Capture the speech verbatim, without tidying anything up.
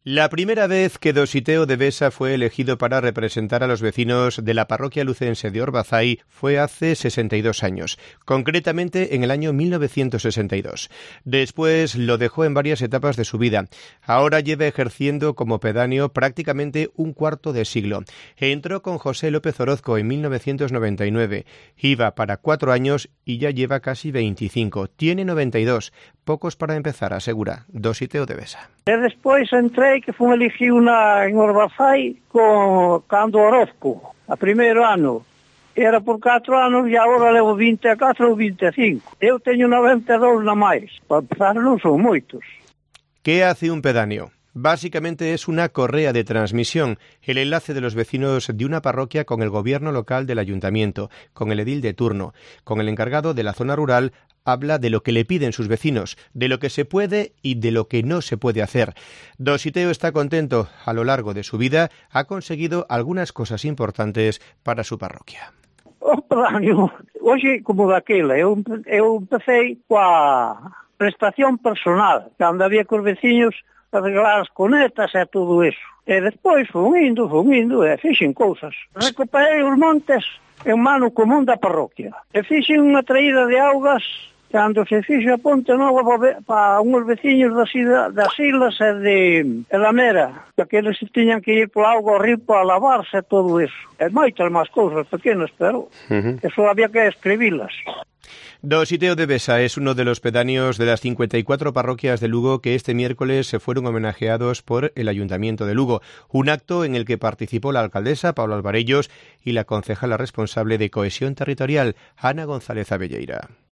La primera vez que Dositeo de Besa fue elegido para representar a los vecinos de la parroquia lucense de Orbazai fue hace sesenta y dos años, concretamente en el año mil novecientos sesenta y dos. Después lo dejó en varias etapas de su vida. Ahora lleva ejerciendo como pedáneo prácticamente un cuarto de siglo. Entró con José López Orozco en mil novecientos noventa y nueve. Iba para cuatro años y ya lleva casi veinticinco. Tiene noventa y dos. Pocos para empezar, asegura Dositeo de Besa. E despois entrei, que fui elegido na, en Orbazai con cando Orozco, a primeiro ano. Era por catro anos e agora levo vinte e catro ou vinte e cinco. Eu teño noventa e dous na máis. Para empezar non son moitos. ¿Qué hace un pedáneo? Básicamente es una correa de transmisión, el enlace de los vecinos de una parroquia con el gobierno local del ayuntamiento, con el edil de turno, con el encargado de la zona rural. Habla de lo que le piden sus vecinos, de lo que se puede y de lo que no se puede hacer. Dositeo está contento. A lo largo de su vida ha conseguido algunas cosas importantes para su parroquia. O pedáneo, hoxe como daquela, eu, eu empecé coa prestación personal, cando había cos veciños arreglar as conetas e todo eso. E despois fun indo, fun indo, e fixen cousas. Recuperei os montes en mano común da parroquia. E fixen unha traída de augas cando se fixe a ponte nova para uns veciños das, das islas e de Elamera, que eles tiñan que ir pola auga ao río para lavarse e todo eso. E moitas máis cousas pequenas, pero uh-huh. Eso había que escribilas. Dositeo de Besa es uno de los pedáneos de las cincuenta y cuatro parroquias de Lugo que este miércoles se fueron homenajeados por el Ayuntamiento de Lugo, un acto en el que participó la alcaldesa Paula Alvarellos y la concejala responsable de Cohesión Territorial, Ana González Abelleira.